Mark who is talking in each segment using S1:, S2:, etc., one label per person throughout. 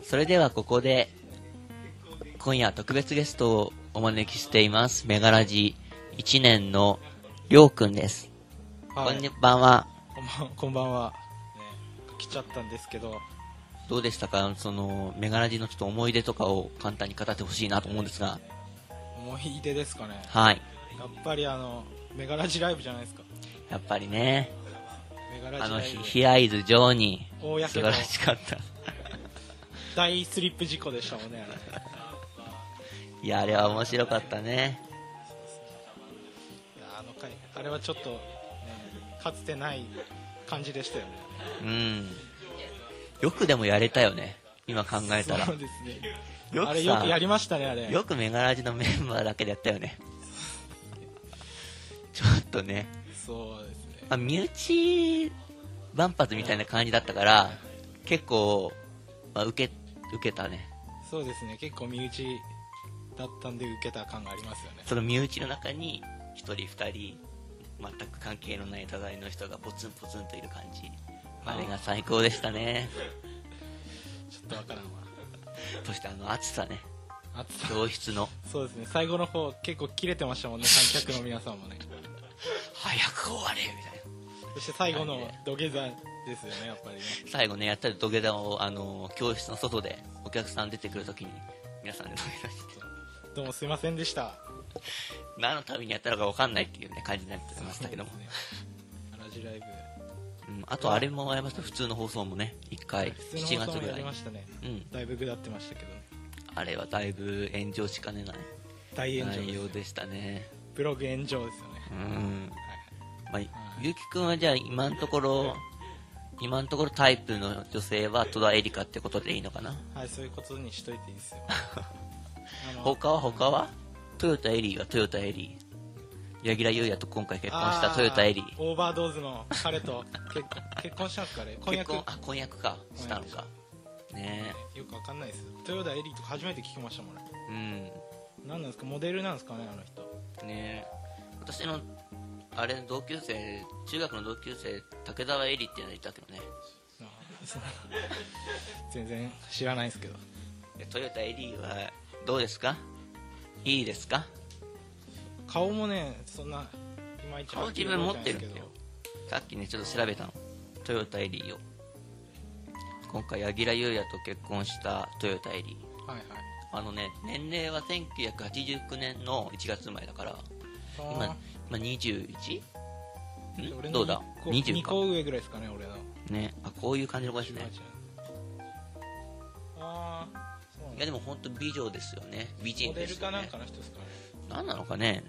S1: それではここで今夜特別ゲストをお招きしています。メガラジ1年のりょうくんです。
S2: はい、
S1: こんばんは。
S2: こんばんは、来ちゃったんですけど、
S1: どうでしたか？そのメガラジのちょっと思い出とかを簡単に語ってほしいなと思うんですが。
S2: 思い出ですかね。
S1: はい。
S2: やっぱりメガラジライブじゃないですか。
S1: やっぱりね、
S2: メガラジライブ、
S1: ヒアイズジョーに
S2: 大やけど
S1: 素晴らしかった。
S2: 大スリップ事故でしたもんね。
S1: いや、あれは面白かったね。
S2: いや、あの回、あれはちょっと、ね、かつてない感じでしたよね。
S1: うん。よくでもやれたよね、今考えたら。
S2: そうですね。
S1: よくさ、
S2: あれよくやりましたね、あれ。
S1: よくメガラジのメンバーだけでやったよね。ちょっとね。
S2: そうですね。
S1: 身内万発みたいな感じだったから、結構、受けたね。
S2: そうですね。結構身内だったんで受けた感がありますよね。
S1: その身内の中に一人二人全く関係のない他大の人がポツンポツンといる感じ。あれが最高でしたね。
S2: ちょっとわからんわ。
S1: そして暑さね。
S2: 暑さ。
S1: 教室の。
S2: そうですね。最後の方結構切れてましたもんね、観客の皆さんもね。
S1: 早く終われみたいな。
S2: そして最後の土下座ですよね、やっぱりね。
S1: 最後ね、やったら土下座を教室の外でお客さん出てくるときに皆さんで土下座して、
S2: どうもすいませんでした。
S1: 何のためにやったのか分かんないっていうね感じになってましたけども、
S2: ラジライブ、
S1: あとあれもありました。普通の放送もね、1回7月ぐらい
S2: やりましたね。だいぶ下ってましたけどね。
S1: あれはだいぶ炎上しかねない
S2: 大炎上
S1: 内容でしたね。
S2: ブログ炎上ですよね。
S1: ゆうきくんはじゃあ今のところタイプの女性は戸田恵梨香ってことでいいのかな？
S2: はい、そういうことにしといていいですよ。
S1: 他は豊田エリーは豊田エリー、柳楽優弥と今回結婚した豊田エリー、
S2: オーバードーズの彼と結婚したんですかね。
S1: 婚約かしたのかね。
S2: よくわかんないです。豊田エリーとか初めて聞きましたもんね。何なんですか、モデルなんですかね、あの人
S1: ね。私の同級生、中学の同級生、竹澤エリっていうのがいたけどね。
S2: 全然知らないですけど。
S1: 豊田エリはどうですか？いいですか？
S2: 顔もね、そんないまいち。
S1: 顔自分持ってるんだよ。さっきねちょっと調べたの、豊田エリを。今回柳楽優弥と結婚した豊田エリ。
S2: はいはい。
S1: 年齢は1989年の1月生まれだから、今 21？ どうだ？20か。
S2: 2個上ぐらいですかね、俺の。
S1: ね、こういう感じの子ですね。いやでも本当美女ですよね。美人ですよね。
S2: モデルかなんかの人ですかね。
S1: 何なのかね。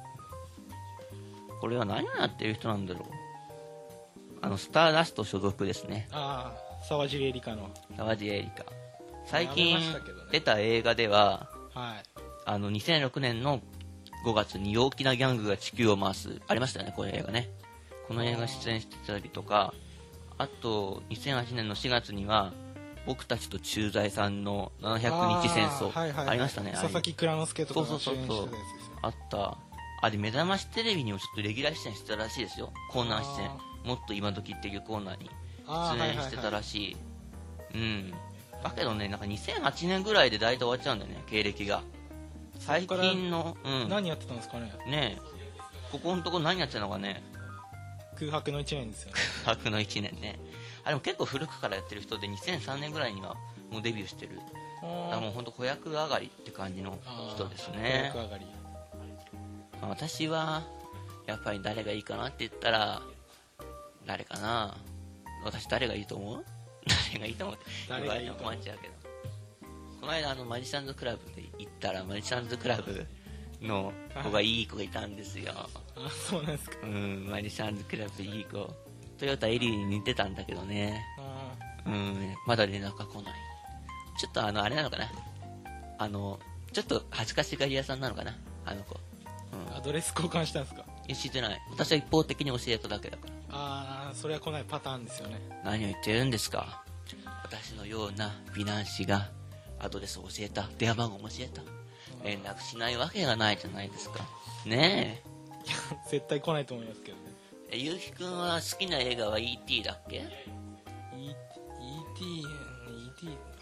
S1: これは何をやってる人なんだろう。スターダスト所属ですね。
S2: 沢尻エリカの。
S1: 沢尻エリカ。最近出た映画では、2006年の5月に陽気なギャングが地球を回すありましたよね、この映画ね。この映画出演してたりとか、あと2008年の4月には僕たちと駐在さんの700日戦争ありましたね。
S2: 佐々木蔵之介とかが主演してたやつですよ。
S1: あった。あれ目覚ましテレビにもちょっとレギュラー出演してたらしいですよ。コーナー出演、もっと今時っていうコーナーに出演してたらしい。だけどね、なんか2008年ぐらいで大体終わっちゃうんだよね、経歴が。最近の、
S2: 何やってたんですかね。
S1: ねえ、ここのとこ何やってたのかね。
S2: 空白の1年ですよね。
S1: 空白の1年ね。あれも結構古くからやってる人で、2003年ぐらいにはもうデビューしてる。だからもう本当子役上がりって感じの人ですね。
S2: 子役上がり。
S1: 私はやっぱり誰がいいかなって言ったら、誰かな。私誰がいいと思う？誰がいいと思うって言われても困っちゃうけど、この間マジシャンズクラブで行ったら、マジシャンズクラブの子がいい子がいたんですよ。
S2: そうなんですか。
S1: マジシャンズクラブいい子、トヨタエリーに似てたんだけどね。まだ連絡が来ない。ちょっとあれなのかな、ちょっと恥ずかしがり屋さんなのかな、あの子。
S2: アドレス交換したんですか？
S1: 知ってない。私は一方的に教えただけだから。
S2: それは来ないパターンですよね。
S1: 何を言ってるんですか。私のような美男子がアドレスを教えた、電話番号も教えた、連絡しないわけがないじゃないですかね
S2: え。絶対来ないと思いますけどね。
S1: ゆうきくんは好きな映画は E.T. だっけ？
S2: E.T.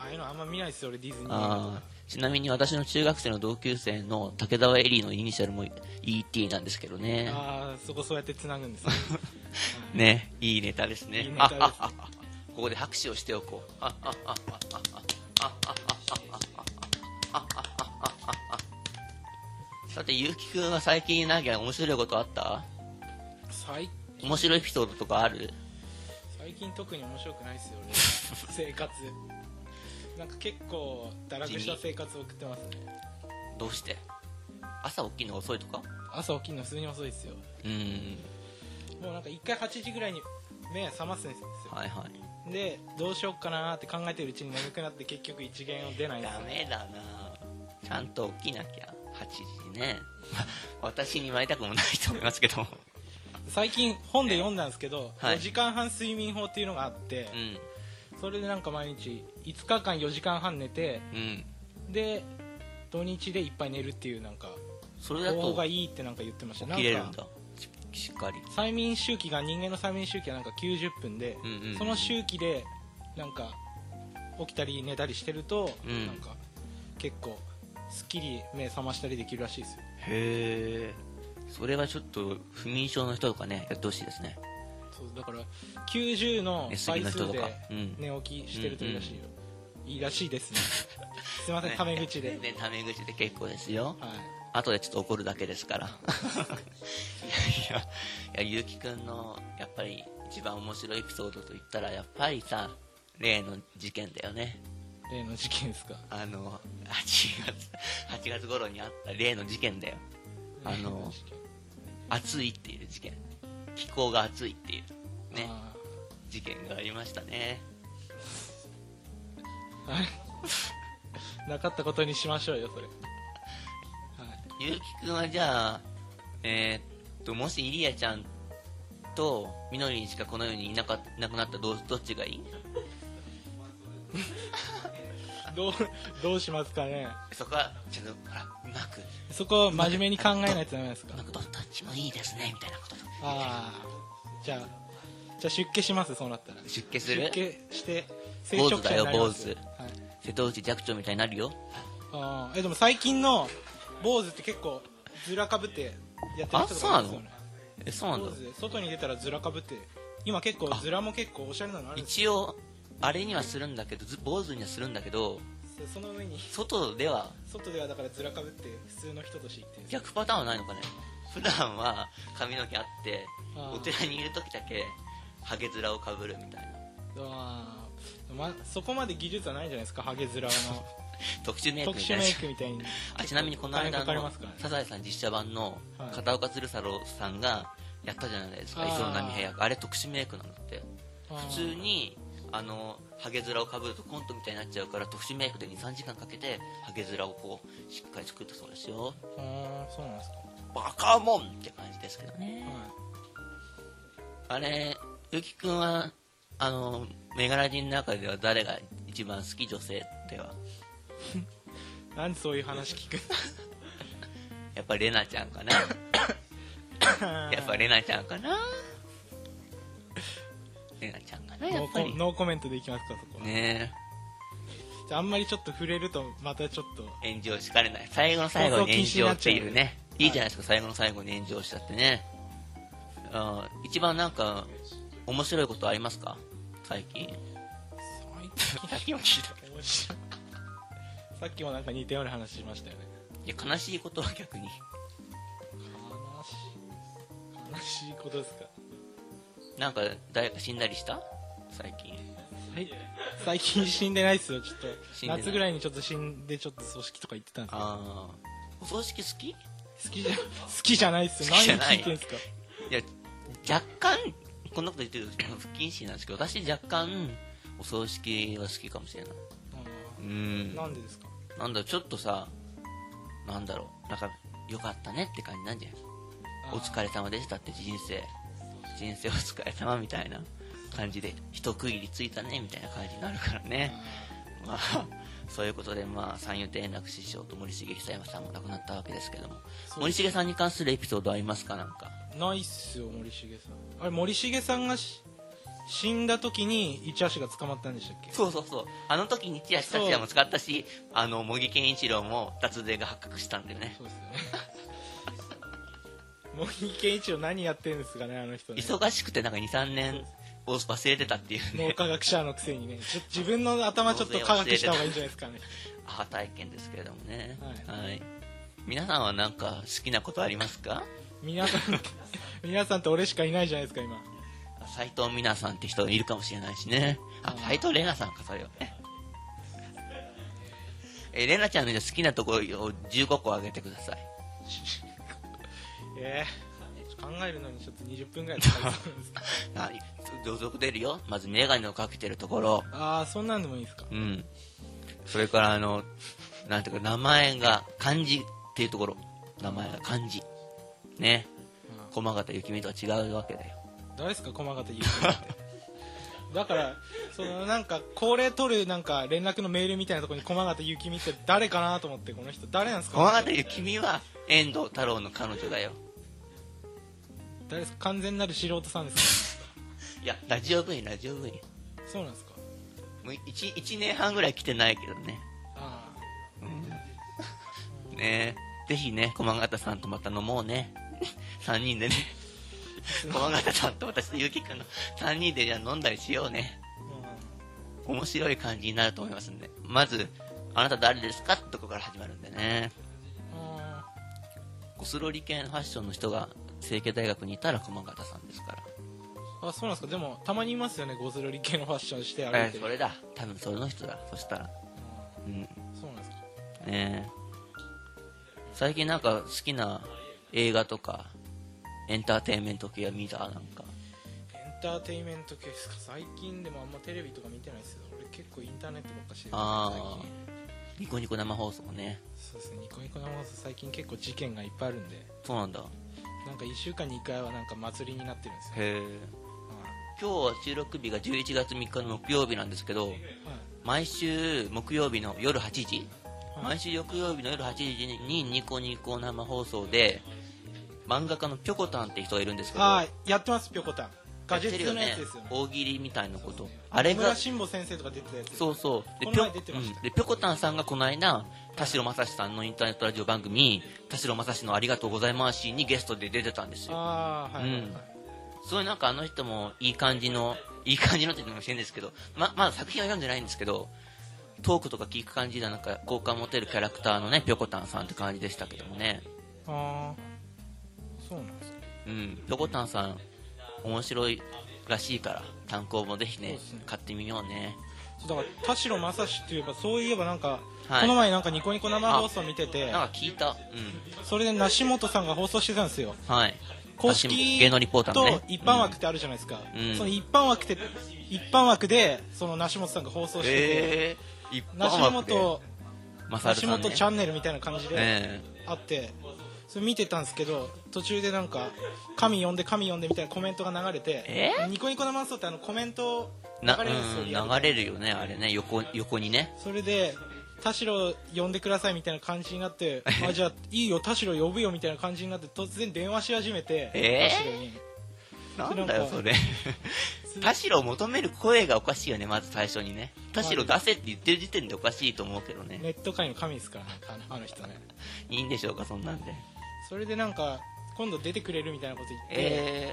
S2: ああいうのあんま見ないですよ俺、ディズニー。
S1: あ、ちなみに私の中学生の同級生の竹澤エリーのイニシャルも ET なんですけどね。
S2: ああ、そこそうやってつなぐんですね。
S1: ね、いいネタですね。
S2: いいネタですね。
S1: ここで拍手をしておこう。さて、ゆうきくんは最近何か面白いことあった？面白いエピソードとかある？
S2: 最近特に面白くないですよね。生活なんか結構堕落した生活を送ってますね。
S1: どうして？朝起きるの遅いとか？
S2: 朝起きるの普通に遅いですよ。もうなんか1回8時ぐらいに目覚ますんですよ。
S1: はいはい。
S2: でどうしようかなって考えてるうちに眠くなって結局一元を出ないんですよ。
S1: ダメだな、ちゃんと起きなきゃ。8時ね。私に言われたくもないと思いますけど。
S2: 最近本で読んだんですけど、
S1: はい、
S2: 4時間半睡眠法っていうのがあって、それでなんか毎日5日間4時間半寝て、で土日でいっぱい寝るっていうなんか
S1: それだと
S2: 方法がいいってなんか言ってました。
S1: 起きれるんだ、しっかり。
S2: 催眠周期が人間の催眠周期はなんか90分で、その周期でなんか起きたり寝たりしてると、なんか結構すっきり目覚ましたりできるらしいですよ。
S1: へえ、それはちょっと不眠症の人とかねやってほしいですね。
S2: そうだから90の倍数で寝起きしてるといいらしいよ。いいらしいですね。すいません、タメ口で。
S1: タメ口で結構ですよ。
S2: はい。
S1: 後でちょっと怒るだけですから。いや、ゆうきくんのやっぱり一番面白いエピソードといったらやっぱりさ、例の事件だよね。
S2: 例の事件ですか。
S1: 8月頃にあった例の事件だよ。暑いっていう事件、気候が暑いっていうね事件がありましたね。
S2: なかったことにしましょうよそれ。
S1: ゆうきくんはじゃあもしイリアちゃんとみのりんしかこの世にいなくなったらどっちがいい？
S2: どうしますかね。
S1: そこはちょっとほらうまく、
S2: そこを真面目に考えないとダメですか。
S1: どっちもいいですねみたいなことと。
S2: じゃあ出家します。そうなったら
S1: 出家する。
S2: 出家して
S1: 坊主だよ坊主、瀬戸内寂聴みたいになるよ。
S2: でも最近の坊主って結構ズラかぶってやってる人とかいますよね。
S1: そうなんだ。
S2: 外に出たらズラかぶって、今結構ズラも結構おしゃれなのあるんです
S1: 一応あれにはするんだけど、坊主にはするんだけど、
S2: その上に
S1: 外では
S2: だからズラかぶって普通の人として言って。
S1: 逆パターンはないのかね。普段は髪の毛あってお寺にいる時だけハゲ面をかぶるみたいな。
S2: そこまで技術はないんじゃないですか、ハゲ面の
S1: 特殊メイク
S2: みたいに。
S1: ちなみにこの間のサザエさん実写版の片岡鶴太郎さんがやったじゃないですか、磯野波平役。あれ特殊メイクなんだって。普通にハゲ面をかぶるとコントみたいになっちゃうから、特殊メイクで 2,3 時間かけてハゲ面をこうしっかり作ったそうですよ。
S2: そうなんですか。
S1: バカモンって感じですけどね。あれ、ゆきくんはメガラジンの中では誰が一番好き？女性では。
S2: なんでそういう話聞く
S1: やっぱレナちゃんかな。やっぱレナちゃんかな。レナちゃんかな、やっぱり。
S2: ノーコメントでいきますか、そこは。
S1: ね
S2: え。じゃあ、あんまりちょっと触れるとまたちょっと
S1: 炎上しかねない。最後の最後に炎上っていうね。いいじゃないですか、最後の最後に炎上したってね。一番なんか面白いことありますか？最近さっきも聞いたけど
S2: さっきもなんか似たような話しましたよね。
S1: いや、悲しいことは逆に
S2: 悲しいことですか？
S1: なんか誰か死んだりした？最近
S2: 最近死んでないっすよ。ちょっと夏ぐらいにちょっと死んで、ちょっと葬式とか行ってたんですけど。
S1: お葬式好き？
S2: 好きじゃないっすよ。何聞いてんすか？
S1: いや、若干こんなこと言ってると不謹慎なんですけど、私若干お葬式は好きかもしれない。
S2: なんでですか？
S1: なんだろう、ちょっとさ、なんだろう、なんか良かったねって感じなんじゃない？お疲れ様でしたって人生お疲れ様みたいな感じで一区切りついたねみたいな感じになるからね。まあそういうことで、三遊亭円楽師匠と森重久彌さんも亡くなったわけですけども、森重さんに関するエピソードありますか？なんか
S2: ないっすよ。森重さん、あれ森重さんが死死んだ時に一足が捕まったんでしたっけ？
S1: そうそうそう。あの時に一足達也も使ったし、茂木健一郎も脱税が発覚したんだよね。
S2: そうですよね。茂木健一郎何やってるんですかね、あの人ね。
S1: 忙しくてなんか2、3年を忘れてたっていうね。
S2: 脳科学者のくせにね、自分の頭ちょっと科学した方がいいんじゃないですかね。
S1: アハ体験ですけれどもね。はい。皆さんはなんか好きなことありますか？
S2: 皆さんって俺しかいないじゃないですか、今。
S1: 斉藤美奈さんって人いるかもしれないしね。斉藤玲奈さんか、それはね。玲奈ちゃんの好きなところを15個あげてください。
S2: 考えるのにちょっと20分ぐらいかかりそうですか。
S1: 続々出るよ。まずメガネをかけてるところ。
S2: そんなんでもいいですか。
S1: うん。それからなんていうか、名前が漢字っていうところ。名前が漢字。ね。駒形幸美とは違うわけだよ。
S2: 誰ですか、駒形幸美って。だからなんかこれ取るなんか連絡のメールみたいなところに駒形幸美って誰かなと思って、この人誰なんですか？
S1: 駒形幸美は遠藤太郎の彼女だよ。
S2: 誰ですか？完全なる素人さんですか？
S1: いや、ラジオ部員。
S2: そうなんですか？
S1: もう 1年半ぐらい来てないけどね。ねえ、ぜひね、駒形さんとまた飲もうね。3人でね。駒形さんと私とゆうきくんの3人でじゃあ飲んだりしようね。面白い感じになると思いますんで。まず、あなた誰ですかってとこから始まるんでね。ゴスロリ系のファッションの人が成蹊大学にいたら駒形さんですから。
S2: そうなんですか。でもたまにいますよね、ゴスロリ系のファッションして歩いてる。
S1: それだ、多分その人だ。そしたら
S2: そうなんですか
S1: ね。最近なんか好きな映画とかエンターテインメント系は見た？なんか
S2: エンターテインメント系ですか。最近でもあんまテレビとか見てないですよ。俺結構インターネットばっかしてる。
S1: ニコニコ生放送ね。
S2: そうですね、ニコニコ生放送最近結構事件がいっぱいあるんで。
S1: そうなんだ。
S2: なんか1週間に1回はなんか祭りになってるんですよ。
S1: へえ。今日は収録日が11月3日の木曜日なんですけど、毎週木曜日の夜8時、毎週木曜日の夜8時にニコニコ生放送で漫画家のぴょこたんって人がいるんですけど、
S2: やってます。ぴょこたんガジェットのやつですよね。
S1: 大喜利みたいなこと。
S2: あれが村慎吾先生とか出てたやつ。そう
S1: そう。でぴょこたんさんがこの間田代正史さんのインターネットラジオ番組田代正史のありがとうございますにゲストで出てたんですよ。そういうなんかあの人もいい感じのって言ってもしれんですけど、まだ作品は読んでないんですけど、トークとか聞く感じでなんか好感持てるキャラクターのねぴょこたんさんって感じでしたけどもね。
S2: そうなんですか。
S1: ぴょこたんさん面白いらしいから単行本ぜひね買ってみようね。
S2: だから田代正史っていえばそういえばなんか、この前なんかニコニコ生放送見てて
S1: なんか聞いた。
S2: それで梨本さんが放送してたんですよ。公式
S1: 芸能リポーターのね
S2: と一般枠ってあるじゃないですか。その一般枠でその梨本さんが放送してて、梨本チャンネルみたいな感じであって、それ見てたんですけど、途中でなんか神呼んでみたいなコメントが流れて、ニコニコ生放送ってコメント流れるんですよ。
S1: 流れるよね、あれね、横にね。
S2: それで田代呼んでくださいみたいな感じになってじゃあいいよ田代呼ぶよみたいな感じになって、突然電話し始めて、田代に。
S1: なんだよそれ。田代を求める声がおかしいよね、まず最初にね。田代出せって言ってる時点でおかしいと思うけどね。
S2: ネット界の神ですからね、あの人ね。
S1: いいんでしょうか、そんなんで。
S2: それでなんか今度出てくれるみたいなこと言って、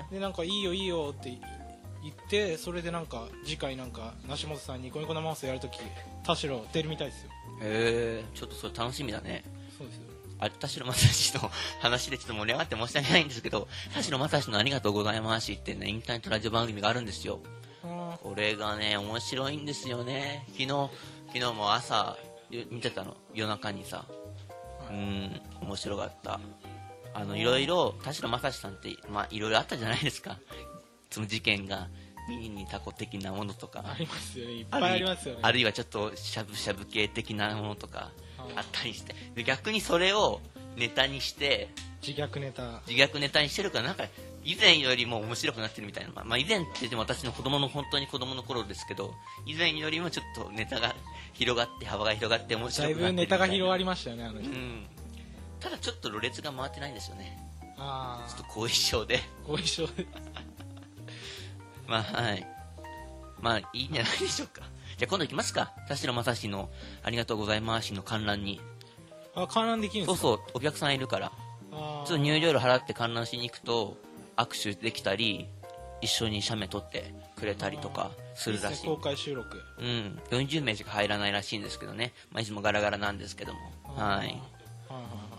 S2: でなんかいいよって言って、それでなんか次回なんか梨本さんニコニコ生放送やるとき田代出るみたいですよ。
S1: ちょっとそれ楽しみだね。
S2: そうですよ。
S1: 田代正史の話でちょっと盛り上がって申し訳ないんですけど、田代正史のありがとうございますってね、インターネットラジオ番組があるんですよ。これがね面白いんですよね。昨日も朝見てたの、夜中にさ。面白かった。いろいろ田代正史さんっていろいろあったじゃないですか。その事件がミニにタコ的なものとか
S2: ありますよね。いっぱいありますよね。
S1: あるいはちょっとしゃぶしゃぶ系的なものとかあったりして、で逆にそれをネタにして
S2: 自虐ネタ
S1: にしてるから、なんか以前よりも面白くなってるみたいな。以前って言っても私の本当に子供の頃ですけど、以前よりもちょっとネタが広がって幅が広がって面白くなってるみたいな。
S2: だいぶネタが広がりましたよね、あの人。
S1: ただちょっとろれつが回ってないんですよね。ちょっと後遺症で
S2: はい。
S1: まあいいんじゃないでしょうか。じゃあ今度行きますか。田代正史のありがとうございますの観覧に。
S2: 観覧できるんですか？
S1: そうそう、お客さんいるから。ちょっと入場料払って観覧しに行くと握手できたり、一緒に写メ撮ってくれたりとかするらしい。
S2: 公開収録。
S1: うん、40名しか入らないらしいんですけどね。まあいつもガラガラなんですけども。はい。